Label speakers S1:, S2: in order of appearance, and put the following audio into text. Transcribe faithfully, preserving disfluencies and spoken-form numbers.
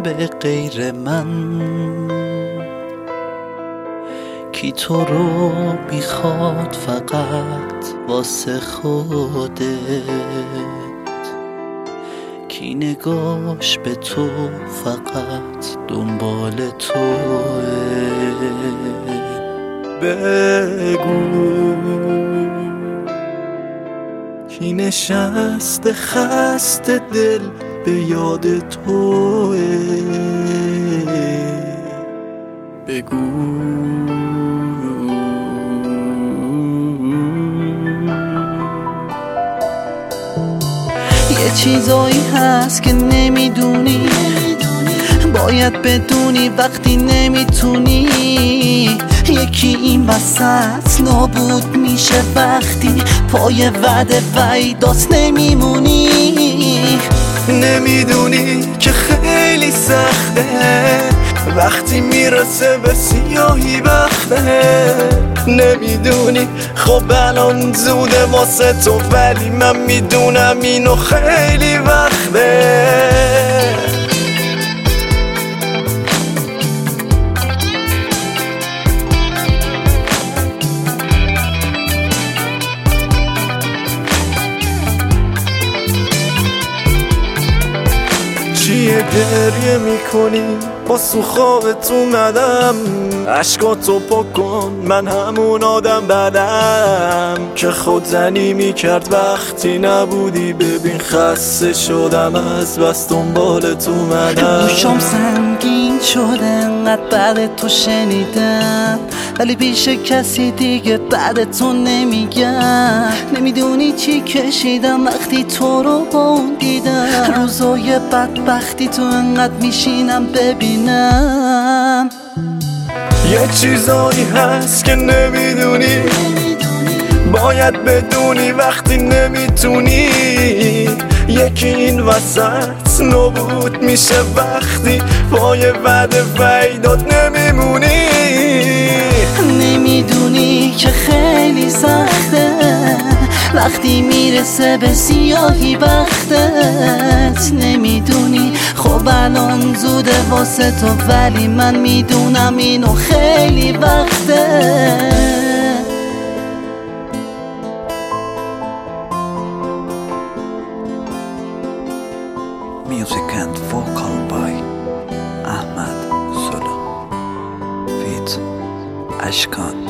S1: به غیر من؟ کی تو رو میخواد فقط واسه خودت؟ کی نگاش به تو فقط دنبال توه؟ بگو کی نشسته خسته دل به یاد توه؟ بگو یه چیزایی هست که نمیدونی، باید بدونی وقتی نمیتونی. یکی این وسط نابود میشه وقتی پای وعده وعیدات نمیمونی. نمیدونی که خیلی سخته وقتی میرسه به سیاهی بخته. نمیدونی خب الان زوده واسه تو، ولی من میدونم اینو خیلی وقته. چیه گریه میکنی؟ با سو خوابت اومدم، عشقاتو پاک کن، من همون آدم بدم که خودزنی میکرد وقتی نبودی. ببین خسته شدم از بس دنبالت اومدم. دوشم سنگین شده انقدر بعد تو شنیدم، ولی پیش کسی دیگه بعد تو نمیگم. نمیدونی چی کشیدم وقتی تو رو با اون دیدم. روزای بدبختی تو انقدر میشینم ببینم. یه چیزایی هست که نمیدونی، باید بدونی وقتی نمیتونی. یکی این وسط نابود میشه وقتی پای وعده وعیدات نمیمونی. نمیدونی که خیلی سخته وقتی میرسه به سیاهی وقتت. نمیدونی خب الان زوده واسه تو، ولی من میدونم اینو خیلی وقته.
S2: Music and vocal by Ahmad Solo feat Ashkan.